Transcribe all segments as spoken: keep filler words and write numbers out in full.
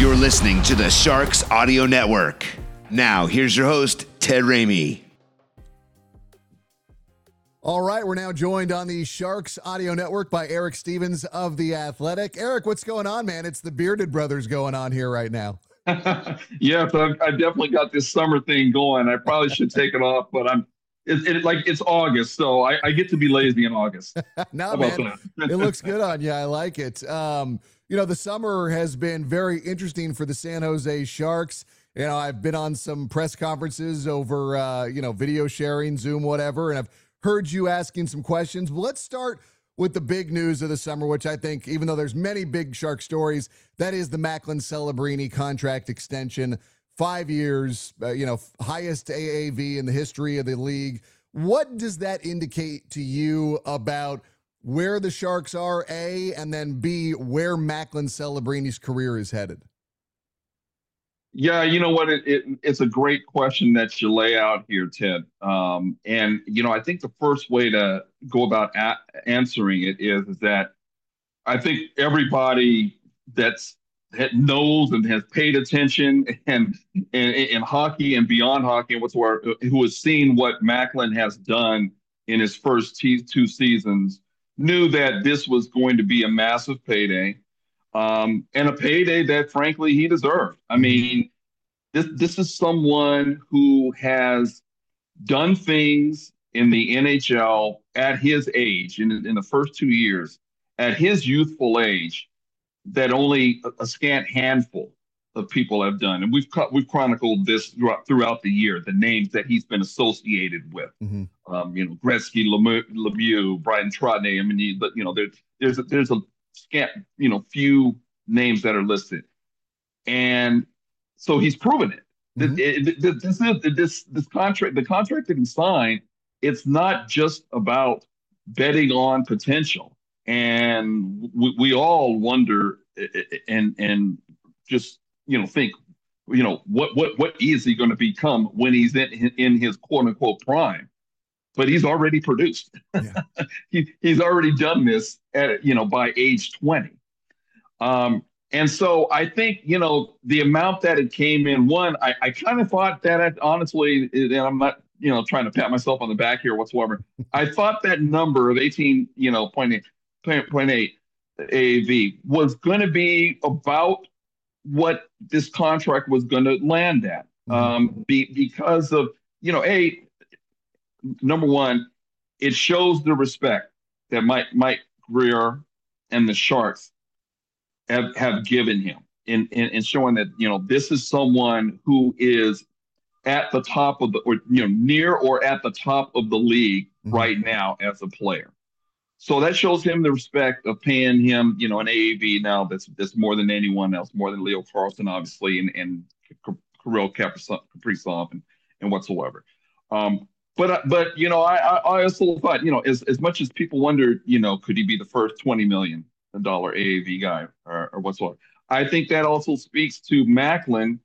You're listening to the Sharks Audio Network. Now, here's your host, Ted Ramey. All right, we're now joined on the Sharks Audio Network by Eric Stevens of The Athletic. Eric, what's going on, man? It's the Bearded Brothers going on here right now. Yes, I've, I definitely got this summer thing going. I probably should take it off, but I'm it, it like it's August, so I, I get to be lazy in August. No, How man, about that? it looks good on you. I like it. Um, you know, the summer has been very interesting for the San Jose Sharks. You know, I've been on some press conferences over, uh, you know, video sharing, Zoom, whatever, and I've heard you asking some questions. But let's start with the big news of the summer, which I think, even though there's many big Shark stories, that is the Macklin Celebrini contract extension. Five years, uh, you know, highest A A V in the history of the league. What does that indicate to you about where the Sharks are, A, and then B, where Macklin Celebrini's career is headed? Yeah, you know what? It, it, it's a great question that you lay out here, Ted. Um, and, you know, I think the first way to go about a- answering it is, is that I think everybody that's that knows and has paid attention and in hockey and beyond hockey and whatsoever, who has seen what Macklin has done in his first t- two seasons, knew that this was going to be a massive payday, um, and a payday that, frankly, he deserved. I mean, this this is someone who has done things in the N H L at his age, in, in the first two years, at his youthful age, that only a, a scant handful of people have done. And we've cut, we've chronicled this throughout, throughout the year, the names that he's been associated with. Mm-hmm. Um, you know, Gretzky, Lemieux, Lemieux Brian Trotney. I mean, you, you know, there, there's a, there's a scant, you know, few names that are listed, and so he's proven it. Mm-hmm. It, it, it this is this this contract, the contract that he signed. It's not just about betting on potential. And we, we all wonder and and just, you know, think, you know, what what what is he going to become when he's in in his quote unquote prime? But he's already produced. Yeah. he he's already done this at, you know, by age twenty. Um, and so I think, you know, the amount that it came in, one, I, I kind of thought that I, honestly, and I'm not, you know, trying to pat myself on the back here whatsoever. I thought that number of eighteen, you know, point eight point eight A A V was going to be about what this contract was going to land at, mm-hmm. um, be, because of, you know, a number one, it shows the respect that Mike Mike Grier and the Sharks have have given him in, in in showing that, you know, this is someone who is at the top of the, or, you know, near or at the top of the league mm-hmm. right now as a player. So that shows him the respect of paying him, you know, an A A V now that's that's more than anyone else, more than Leo Carlson, obviously, and, and Kirill Kaprizov and, and whatsoever. Um, but, but you know, I, I also thought, you know, as, as much as people wondered, you know, could he be the first twenty million dollars A A V guy or, or whatsoever? I think that also speaks to Macklin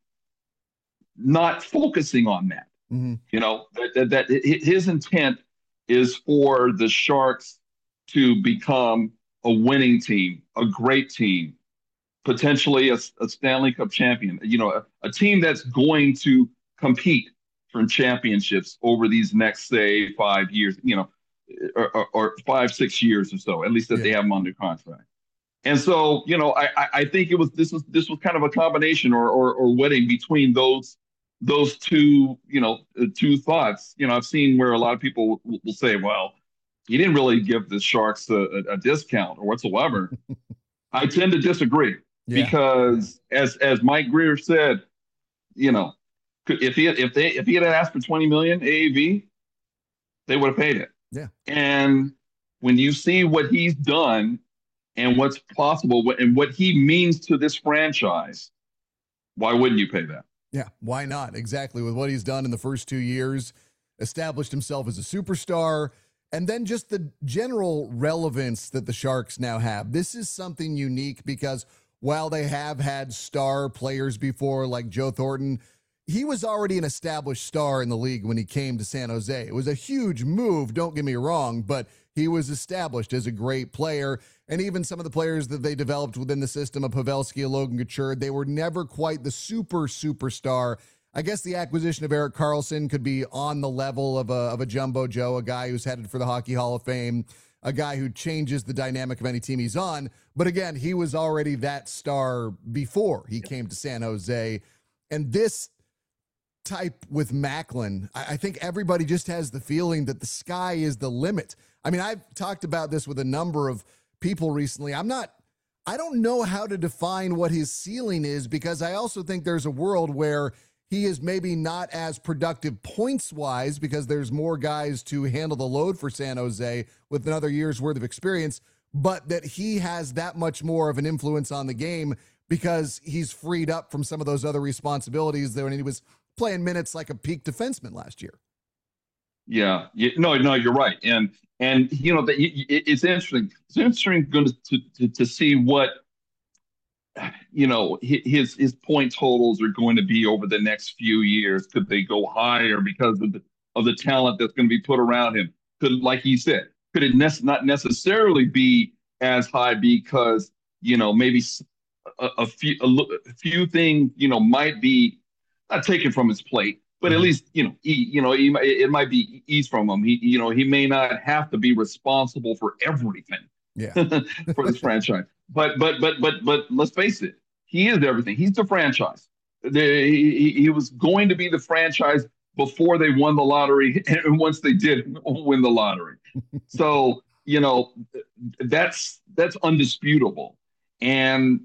not focusing on that. Mm-hmm. You know, that, that, that his intent is for the Sharks to become a winning team, a great team, potentially a, a Stanley Cup champion, you know, a, a team that's going to compete for championships over these next, say, five years, you know, or, or, or five, six years or so, at least that yeah. they have them under contract. And so, you know, I, I think it was this was this was kind of a combination or or, or wedding between those those two, you know, two thoughts. You know, I've seen where a lot of people will, will say, well, he didn't really give the Sharks a, a discount or whatsoever. I tend to disagree yeah. because, as as Mike Grier said, you know, if he if they if he had asked for twenty million A A V, they would have paid it. Yeah. And when you see what he's done and what's possible and what he means to this franchise, why wouldn't you pay that? Yeah, why not? Exactly. With what he's done in the first two years, established himself as a superstar. And then just the general relevance that the Sharks now have. This is something unique because while they have had star players before like Joe Thornton, he was already an established star in the league when he came to San Jose. It was a huge move, don't get me wrong, but he was established as a great player. And even some of the players that they developed within the system of Pavelski and Logan Couture, they were never quite the super superstar. I guess the acquisition of Erik Karlsson could be on the level of a, of a Jumbo Joe, a guy who's headed for the Hockey Hall of Fame, a guy who changes the dynamic of any team he's on. But again, he was already that star before he came to San Jose. And this type with Macklin, I, I think everybody just has the feeling that the sky is the limit. I mean, I've talked about this with a number of people recently. I'm not, I don't know how to define what his ceiling is, because I also think there's a world where he is maybe not as productive points wise because there's more guys to handle the load for San Jose with another year's worth of experience, but that he has that much more of an influence on the game because he's freed up from some of those other responsibilities that when he was playing minutes like a peak defenseman last year. Yeah, you, no, no, you're right, and and you know that it, it's interesting. It's interesting going to, to to see what you know his his point totals are going to be over the next few years. Could they go higher because of the of the talent that's going to be put around him? Could, like he said, could it ne- not necessarily be as high because you know maybe a, a few a, a few things you know might be not taken from his plate, but at least, you know, he, you know, he, it might be eased from him. He, you know, he may not have to be responsible for everything yeah. for this franchise. But, but, but, but, but let's face it, he is everything. He's the franchise. The, he, he was going to be the franchise before they won the lottery, and once they did win the lottery. So, you know, that's that's undisputable. And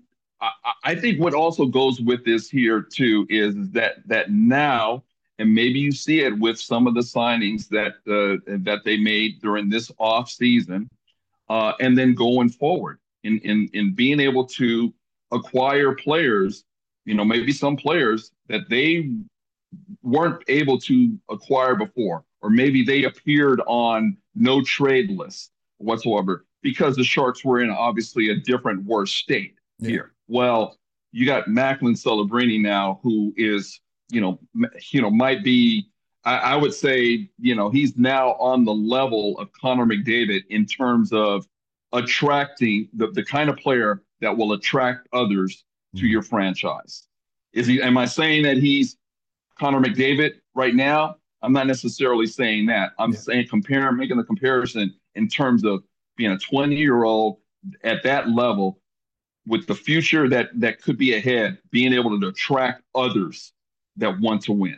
I think what also goes with this here too is that that now, and maybe you see it with some of the signings that uh, that they made during this off season, uh, and then going forward in in in being able to acquire players, you know, maybe some players that they weren't able to acquire before, or maybe they appeared on no trade list whatsoever because the Sharks were in obviously a different, worse state yeah. here. Well, you got Macklin Celebrini now, who is, you know, m- you know, might be, I, I would say, you know, he's now on the level of Connor McDavid in terms of attracting the, the kind of player that will attract others mm-hmm. to your franchise. Is he? Am I saying that he's Connor McDavid right now? I'm not necessarily saying that. I'm yeah. saying compare, making the comparison in terms of being a twenty-year-old at that level, with the future that that could be ahead, being able to attract others that want to win.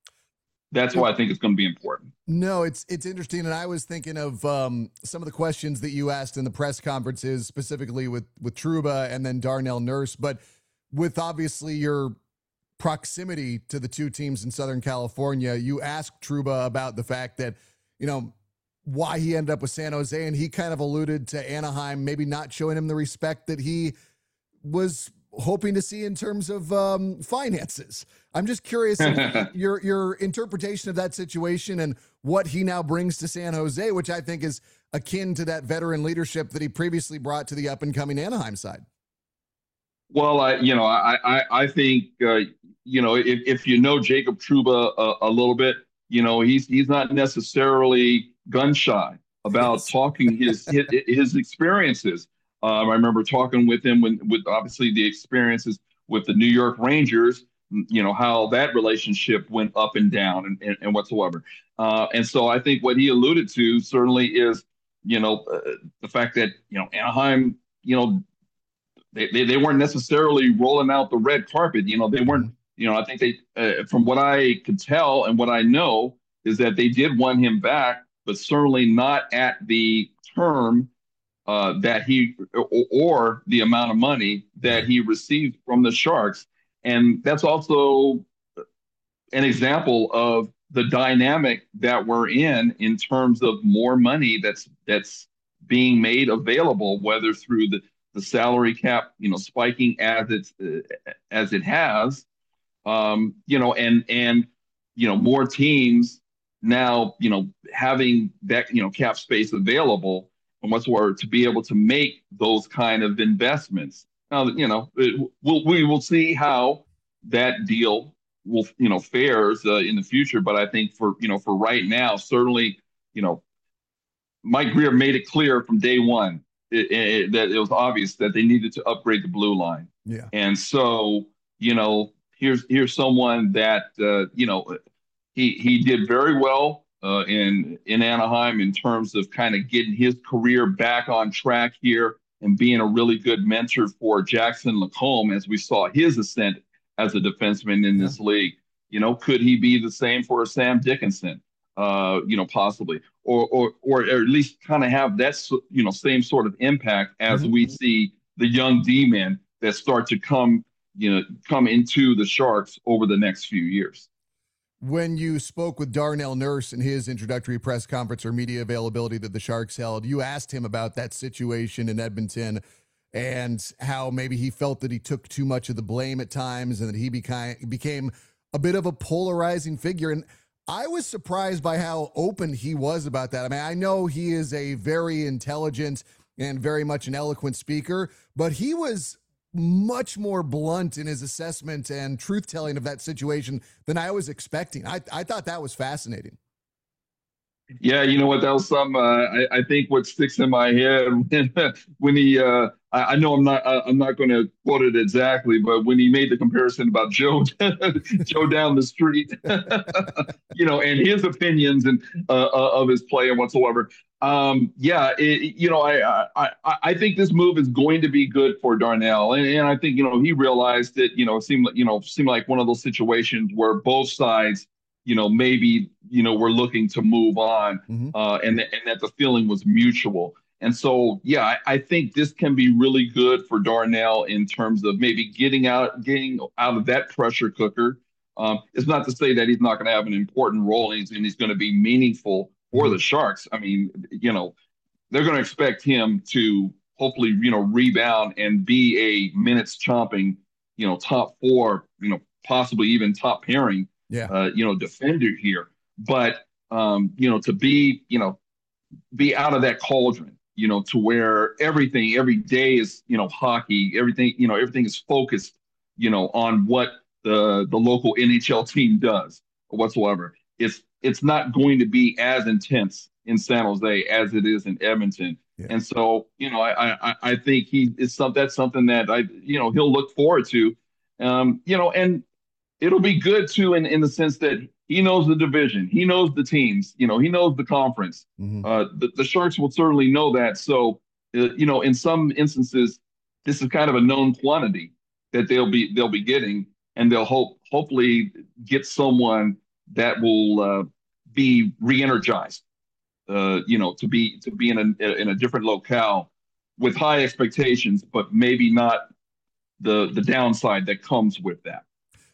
That's why I think it's going to be important. No, it's it's interesting, and I was thinking of um, some of the questions that you asked in the press conferences, specifically with with Trouba and then Darnell Nurse, but with obviously your proximity to the two teams in Southern California, you asked Trouba about the fact that, you know, why he ended up with San Jose, and he kind of alluded to Anaheim maybe not showing him the respect that he was hoping to see in terms of um, finances. I'm just curious if your your interpretation of that situation and what he now brings to San Jose, which I think is akin to that veteran leadership that he previously brought to the up and coming Anaheim side. Well, I, you know, I I, I think uh, you know if, if you know Jacob Trouba a, a little bit, you know he's he's not necessarily gun shy about yes. talking his, his his experiences. Um, I remember talking with him when, with obviously the experiences with the New York Rangers, you know, how that relationship went up and down and, and, and whatsoever. Uh, and so I think what he alluded to certainly is, you know, uh, the fact that, you know, Anaheim, you know, they, they, they weren't necessarily rolling out the red carpet. You know, they weren't, you know, I think they, uh, from what I could tell and what I know is that they did want him back, but certainly not at the term Uh, that he or, or the amount of money that he received from the Sharks. And that's also an example of the dynamic that we're in in terms of more money that's that's being made available, whether through the, the salary cap, you know, spiking as it's uh, as it has, um, you know, and and you know more teams now, you know, having that, you know, cap space available. And what's the word, to be able to make those kind of investments. Now, you know, it, we'll, we will see how that deal will, you know, fares uh, in the future. But I think for, you know, for right now, certainly, you know, Mike Grier made it clear from day one it, it, that it was obvious that they needed to upgrade the blue line. Yeah. And so, you know, here's here's someone that uh, you know he he did very well uh, in in Anaheim in terms of kind of getting his career back on track here and being a really good mentor for Jackson LaCombe as we saw his ascent as a defenseman in Yeah. this league. You know, could he be the same for Sam Dickinson? Uh, you know, possibly, or or or at least kind of have that you know same sort of impact as Mhm. we see the young D-men that start to come you know come into the Sharks over the next few years. When you spoke with Darnell Nurse in his introductory press conference or media availability that the Sharks held, you asked him about that situation in Edmonton and how maybe he felt that he took too much of the blame at times and that he became became a bit of a polarizing figure. And I was surprised by how open he was about that. I mean, I know he is a very intelligent and very much an eloquent speaker, but he was much more blunt in his assessment and truth telling of that situation than I was expecting. I, I thought that was fascinating. Yeah, you know what? That was some. Uh, I, I think what sticks in my head when, when he. Uh, I, I know I'm not. I, I'm not going to quote it exactly, but when he made the comparison about Joe, Joe down the street, you know, and his opinions and uh, uh, of his play and whatsoever. Um, yeah, it, you know, I, I I I think this move is going to be good for Darnell, and, and I think you know he realized that you know it seemed like you know seemed like one of those situations where both sides you know, maybe, you know, we're looking to move on Mm-hmm. uh, and, th- and that the feeling was mutual. And so, yeah, I, I think this can be really good for Darnell in terms of maybe getting out, getting out of that pressure cooker. Um, it's not to say that he's not going to have an important role and he's, and he's going to be meaningful for Mm-hmm. the Sharks. I mean, you know, they're going to expect him to hopefully, you know, rebound and be a minutes chomping, you know, top four, you know, possibly even top pairing Yeah. uh, you know, defender here. But um, you know, to be, you know, be out of that cauldron, you know, to where everything every day is, you know, hockey, everything, you know, everything is focused, you know, on what the the local N H L team does or whatsoever. It's it's not going to be as intense in San Jose as it is in Edmonton. Yeah. And so, you know, I I, I think he is some that's something that I, you know, he'll look forward to. Um, you know, and it'll be good too in, in the sense that he knows the division, he knows the teams, you know, he knows the conference. Mm-hmm. Uh, the, the Sharks will certainly know that. So, uh, you know, in some instances, this is kind of a known quantity that they'll be they'll be getting, and they'll hope hopefully get someone that will uh, be re-energized. Uh, you know, to be to be in a in a different locale with high expectations, but maybe not the the downside that comes with that.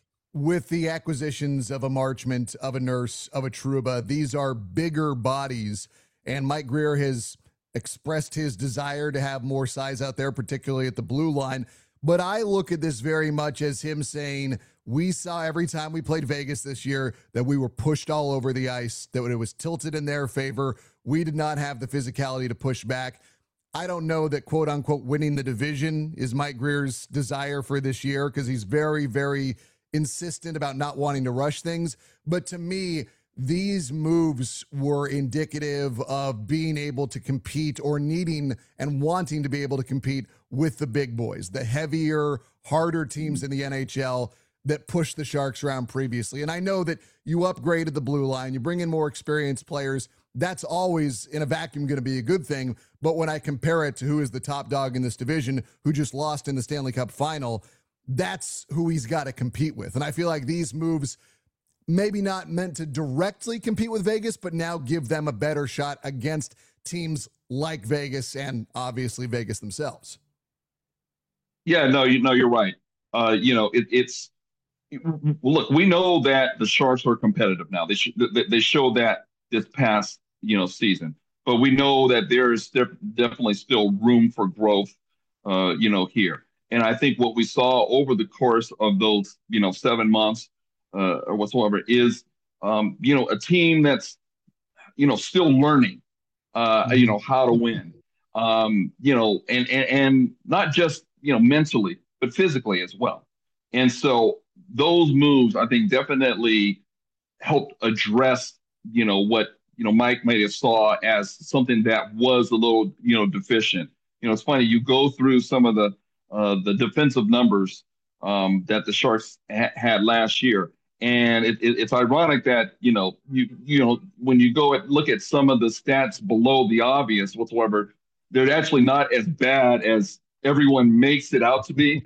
With the acquisitions of a Marchment, of a Nurse, of a Trouba, these are bigger bodies, and Mike Grier has expressed his desire to have more size out there, particularly at the blue line. But I look at this very much as him saying, we saw every time we played Vegas this year that we were pushed all over the ice, that it was tilted in their favor. We did not have the physicality to push back. I don't know that, quote unquote, winning the division is Mike Grier's desire for this year, because he's very, very insistent about not wanting to rush things. But to me, these moves were indicative of being able to compete, or needing and wanting to be able to compete with the big boys, the heavier, harder teams in the N H L that pushed the Sharks around previously. And I know that you upgraded the blue line, you bring in more experienced players. That's always in a vacuum going to be a good thing. But when I compare it to who is the top dog in this division, who just lost in the Stanley Cup final, that's who he's got to compete with. And I feel like these moves, maybe not meant to directly compete with Vegas, but now give them a better shot against teams like Vegas and obviously Vegas themselves. Yeah, no, you know, you're right. Uh, you know, it, it's look, we know that the Sharks are competitive now. They sh- they, they showed that this past you know season, but we know that there is def- definitely still room for growth. Uh, you know, here. And I think what we saw over the course of those, you know, seven months uh, or whatsoever is, um, you know, a team that's, you know, still learning, uh, you Mhm. know, how to win, um, you know, and, and and not just you know mentally, but physically as well. And so those moves, I think, definitely helped address, you know, what, you know, Mike may have saw as something that was a little, you know, deficient. You know, it's funny, you go through some of the uh, the defensive numbers um, that the Sharks ha- had last year. And it, it, it's ironic that, you know, you you know, when you go and look at some of the stats below the obvious whatsoever, they're actually not as bad as everyone makes it out to be.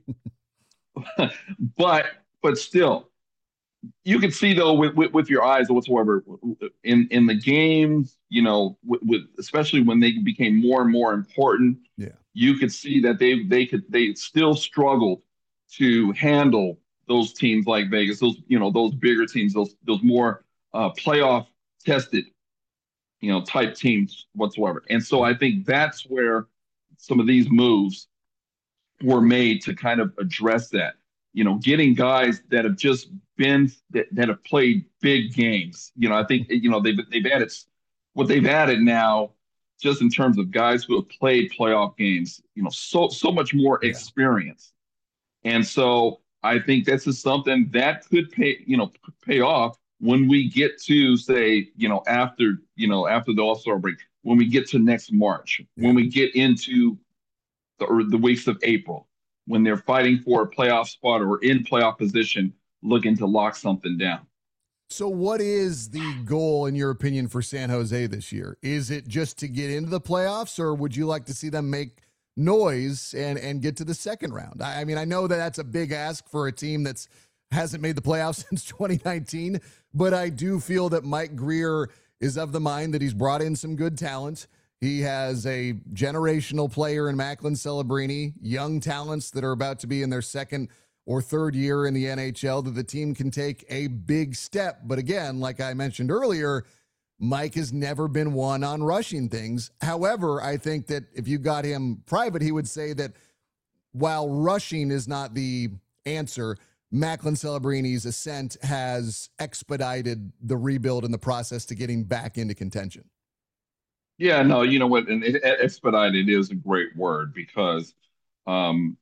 but but still, you can see though with, with, with your eyes whatsoever in in the games, you know, with, with especially when they became more and more important, Yeah. you could see that they they could they still struggled to handle those teams like Vegas, those you know those bigger teams, those those more uh, playoff tested, you know, type teams whatsoever. And so I think that's where some of these moves were made to kind of address that. You know, getting guys that have just been that, that have played big games. You know, I think you know they've they've added what they've added now, just in terms of guys who have played playoff games. You know, so so much more Yeah. experience, and so I think this is something that could pay you know pay off when we get to say you know after you know after the All-Star break, when we get to next March, Yeah. when we get into the, or the weeks of April, when they're fighting for a playoff spot or in playoff position, looking to lock something down. So what is the goal, in your opinion, for San Jose this year? Is it just to get into the playoffs, or would you like to see them make noise and, and get to the second round? I, I mean, I know that that's a big ask for a team that's hasn't made the playoffs since twenty nineteen, but I do feel that Mike Grier is of the mind that he's brought in some good talent. He has a generational player in Macklin Celebrini, young talents that are about to be in their second or third year in the N H L, that the team can take a big step. But again, like I mentioned earlier, Mike has never been one on rushing things. However, I think that if you got him private, he would say that while rushing is not the answer, Macklin Celebrini's ascent has expedited the rebuild and the process to getting back into contention. Yeah, no, you know what? And it, expedited is a great word because um,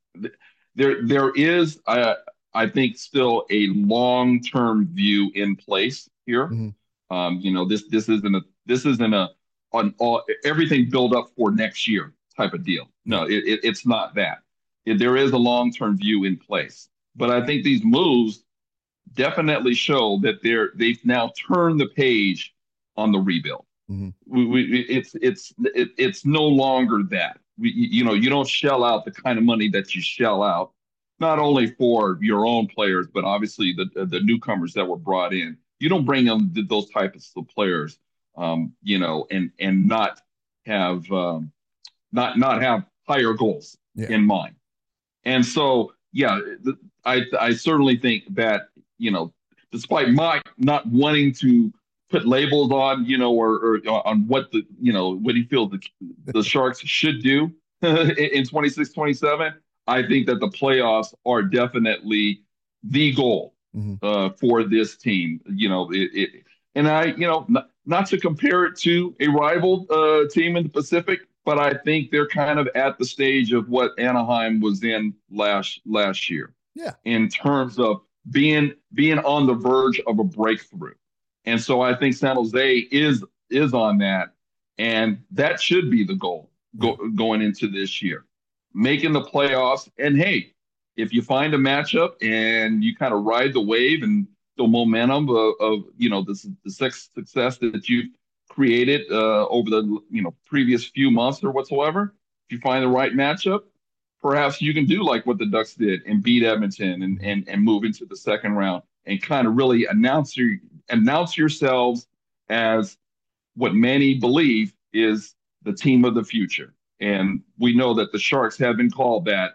there there is, uh, I think, still a long term view in place here. Mm-hmm. Um, you know, this this isn't a this isn't a on all everything build up for next year type of deal. No, it, it, it's not that. It, there is a long term view in place, but I think these moves definitely show that they're they've now turned the page on the rebuild. Mm-hmm. We, we, it's it's it, it's no longer that. We, you know, you don't shell out the kind of money that you shell out, not only for your own players, but obviously the the newcomers that were brought in. You don't bring them those types of players, um, you know, and and not have um, not not have higher goals Yeah. in mind. And so, yeah, I I certainly think that you know, despite Mike not wanting to put labels on, you know, or, or on what the, you know, what he feels the, the Sharks should do in twenty-six twenty-seven, I think that the playoffs are definitely the goal mm-hmm. uh, for this team. You know, it, it and I, you know, not, not to compare it to a rival uh, team in the Pacific, but I think they're kind of at the stage of what Anaheim was in last last year. Yeah. In terms of being being on the verge of a breakthrough. And so I think San Jose is is on that, and that should be the goal go, going into this year, making the playoffs. And hey, if you find a matchup and you kind of ride the wave and the momentum of, of you know the, the success that you've created uh, over the you know previous few months or whatsoever, if you find the right matchup, perhaps you can do like what the Ducks did and beat Edmonton and and and move into the second round and kind of really announce your announce yourselves as what many believe is the team of the future. And we know that the Sharks have been called that,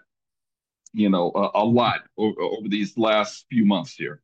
you know, a, a lot over, over these last few months here.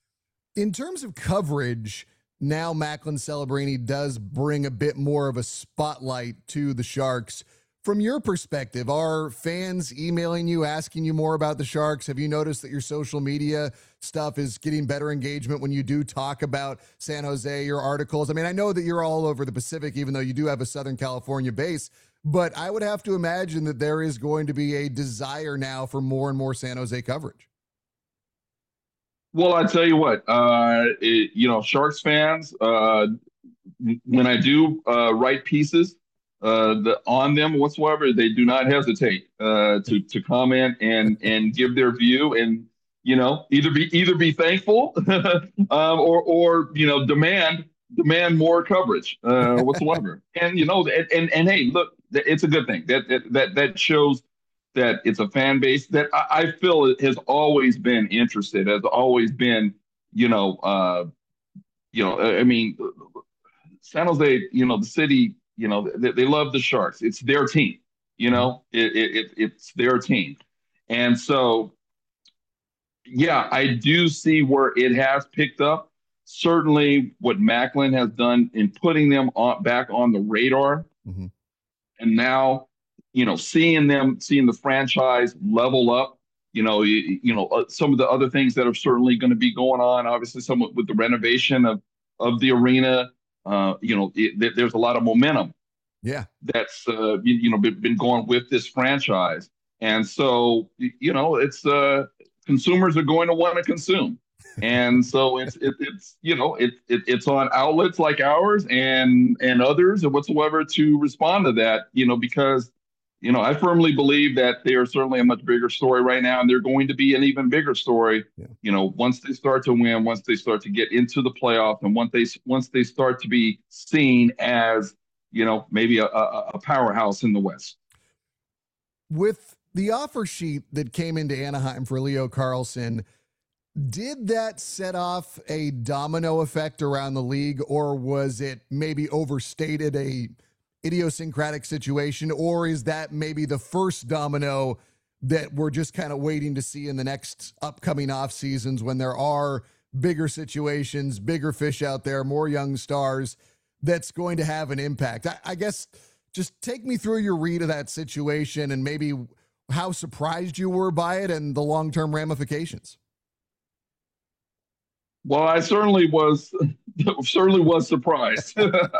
In terms of coverage, now Macklin Celebrini does bring a bit more of a spotlight to the Sharks. From your perspective, are fans emailing you, asking you more about the Sharks? Have you noticed that your social media stuff is getting better engagement when you do talk about San Jose, your articles? I mean, I know that you're all over the Pacific, even though you do have a Southern California base, but I would have to imagine that there is going to be a desire now for more and more San Jose coverage. Well, I tell you what, uh, it, you know, Sharks fans, uh, when I do uh, write pieces uh, the, on them whatsoever, they do not hesitate uh, to to comment and and give their view, and you know, either be either be thankful um, or or you know, demand demand more coverage uh, whatsoever. And you know, and, and and hey, look, it's a good thing that that that, that shows that it's a fan base that I, I feel has always been interested, has always been, you know, uh, you know, I mean, San Jose, you know, the city, you know, they, they love the Sharks. It's their team, you Mhm. know, it, it, it it's their team. And so, yeah, I do see where it has picked up. Certainly, what Macklin has done in putting them on, back on the radar, Mhm. and now, you know, seeing them, seeing the franchise level up. You know, you, you know, uh, some of the other things that are certainly going to be going on. Obviously, some with the renovation of of the arena. Uh, you know, it, there's a lot of momentum Yeah. that's uh, you, you know been, been going with this franchise, and so you know it's uh, consumers are going to want to consume, and so it's it, it's you know it, it it's on outlets like ours and and others and whatsoever to respond to that, you know because you know I firmly believe that they are certainly a much bigger story right now, and they're going to be an even bigger story. Yeah. You know, once they start to win, once they start to get into the playoffs, and once they once they start to be seen as you know, maybe a, a, a powerhouse in the West. With the offer sheet that came into Anaheim for Leo Carlsson, did that set off a domino effect around the league, or was it maybe overstated, a idiosyncratic situation, or is that maybe the first domino that we're just kind of waiting to see in the next upcoming off seasons when there are bigger situations, bigger fish out there, more young stars that's going to have an impact? I, I guess just take me through your read of that situation and maybe how surprised you were by it and the long-term ramifications. Well, I certainly was certainly was surprised.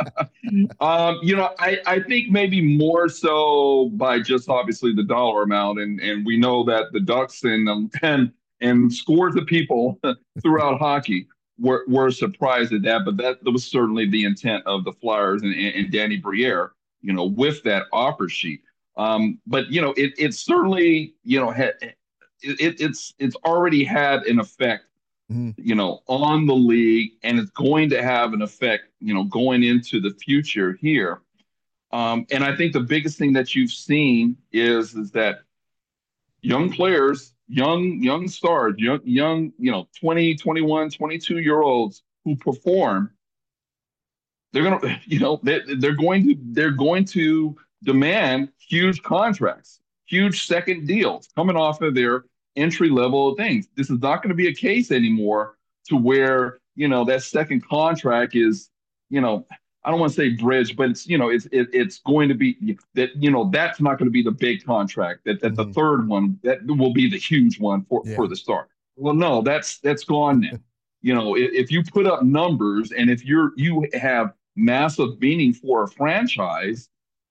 um, you know, I, I think maybe more so by just obviously the dollar amount, and and we know that the Ducks and um, and and scores of people throughout hockey were were surprised at that, but that, that was certainly the intent of the Flyers and, and, and Danny Briere, you know, with that offer sheet. Um, but you know, it it certainly you know had it, it's it's already had an effect, Mhm. you know, on the league, and it's going to have an effect, you know, going into the future here. Um, and I think the biggest thing that you've seen is is that young players, young young stars, young young, you know, twenty, twenty-one, twenty-two year olds who perform, they're going to, you know, they, they're going to they're going to demand huge contracts, huge second deals coming off of their entry level things. This is not going to be a case anymore to where, you know, that second contract is, you know, I don't want to say bridge, but it's, you know, it's it, it's going to be that, you know, that's not going to be the big contract. That that the Mhm. third one that will be the huge one for for Yeah. the Star. Well, no, that's that's gone now. You know, if, if you put up numbers and if you're you have massive meaning for a franchise,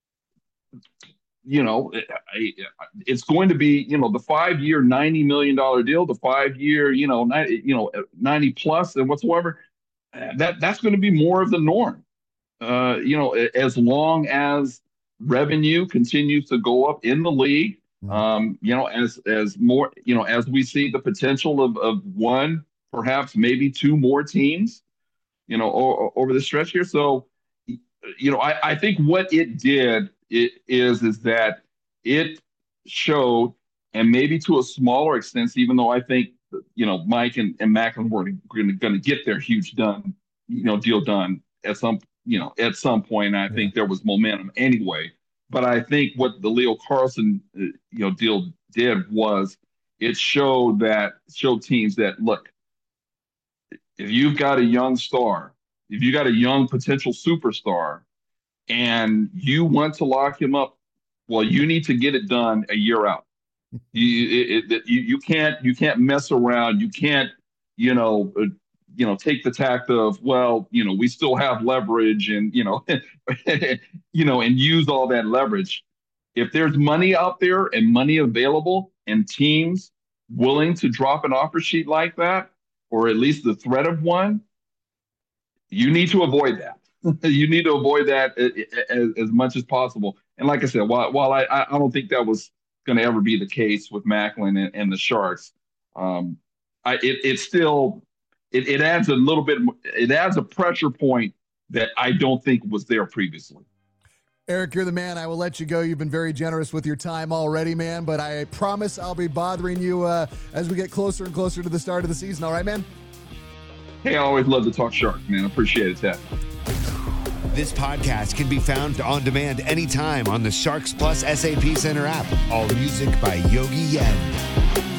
you know, it's going to be, you know, the five year, ninety million dollars deal, the five year, you know, ninety, you know, ninety plus and whatsoever, that that's going to be more of the norm. Uh, you know, as long as revenue continues to go up in the league, Mhm. um, you know, as as more, you know, as we see the potential of of one, perhaps maybe two more teams, you know, o- over the stretch here. So, you know, I, I think what it did it is is that it showed, and maybe to a smaller extent, even though I think you know Mike and, and Macklin were going to get their huge done, you know, deal done at some you know at some point. And I Yeah. think there was momentum anyway. But I think what the Leo Carlsson uh, you know deal did was it showed that showed teams that look, if you've got a young star, if you got a young potential superstar, and you want to lock him up, well, you need to get it done a year out. You it, it, you, you can't you can't mess around. You can't you know uh, you know take the tact of, well, you know we still have leverage, and you know you know and use all that leverage. If there's money out there and money available and teams willing to drop an offer sheet like that, or at least the threat of one, you need to avoid that. You need to avoid that as, as much as possible. And like I said, while, while I, I don't think that was going to ever be the case with Macklin and, and the Sharks, um, I, it, it still it, it adds a little bit. It adds a pressure point that I don't think was there previously. Eric, you're the man. I will let you go. You've been very generous with your time already, man. But I promise I'll be bothering you uh, as we get closer and closer to the start of the season. All right, man? Hey, I always love to talk Sharks, man. I appreciate it, Ted. This podcast can be found on demand anytime on the Sharks Plus S A P Center app. All music by Yogi Yen.